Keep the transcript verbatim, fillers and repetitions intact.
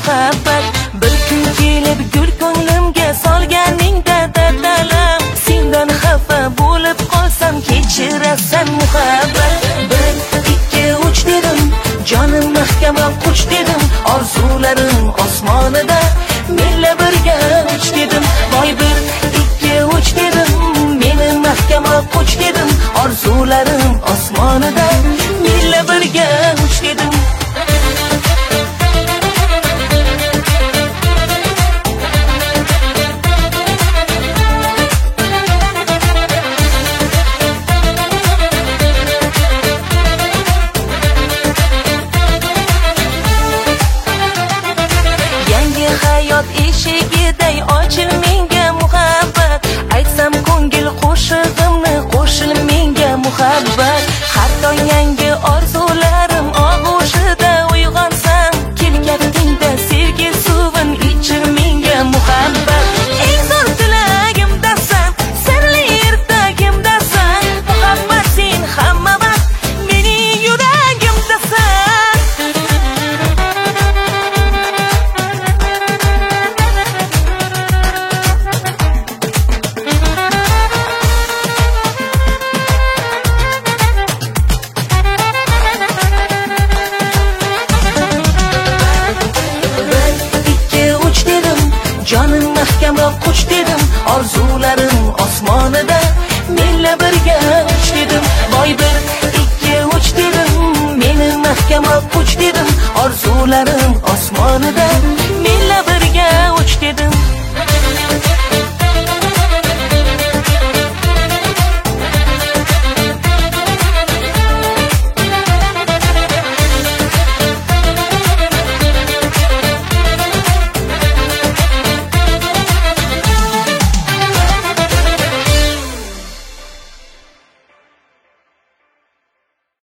muhabbat. Bir kun kelib gul ko'nglimga solganingda dadalam, sendan xafa bo'lib qolsam kechirasan muhabbat. Bir ikki uch dedim, jonim mahkamroq quch dedim, orzularim osmonida menla birga uch dedim. Voy bir ikki uch dedim, meni mahkamroq quch dedim, orzularim osmonida menla birga uch dedim. Hayot eshigiday ochil menga muhabbat, aytsam ko'ngil qo'shig'imni qo'shil menga muhabbat. Hatto yangi orzularim og'ushida uyg'onsam, kelkatingda sevgi suvin ichir menga muhabbat. Eng zo'r tilagimdasan, sirli ertagimdasan, muhabbat sen hamma vaqt mening yuragimdasan. Jonim mahkamroq quch dedim, orzularim osmonida menla birga uch dedim. Voy bir ikki uch dedim, meni mahkamroq quch dedim, orzularim osmonida menla birga uch dedim.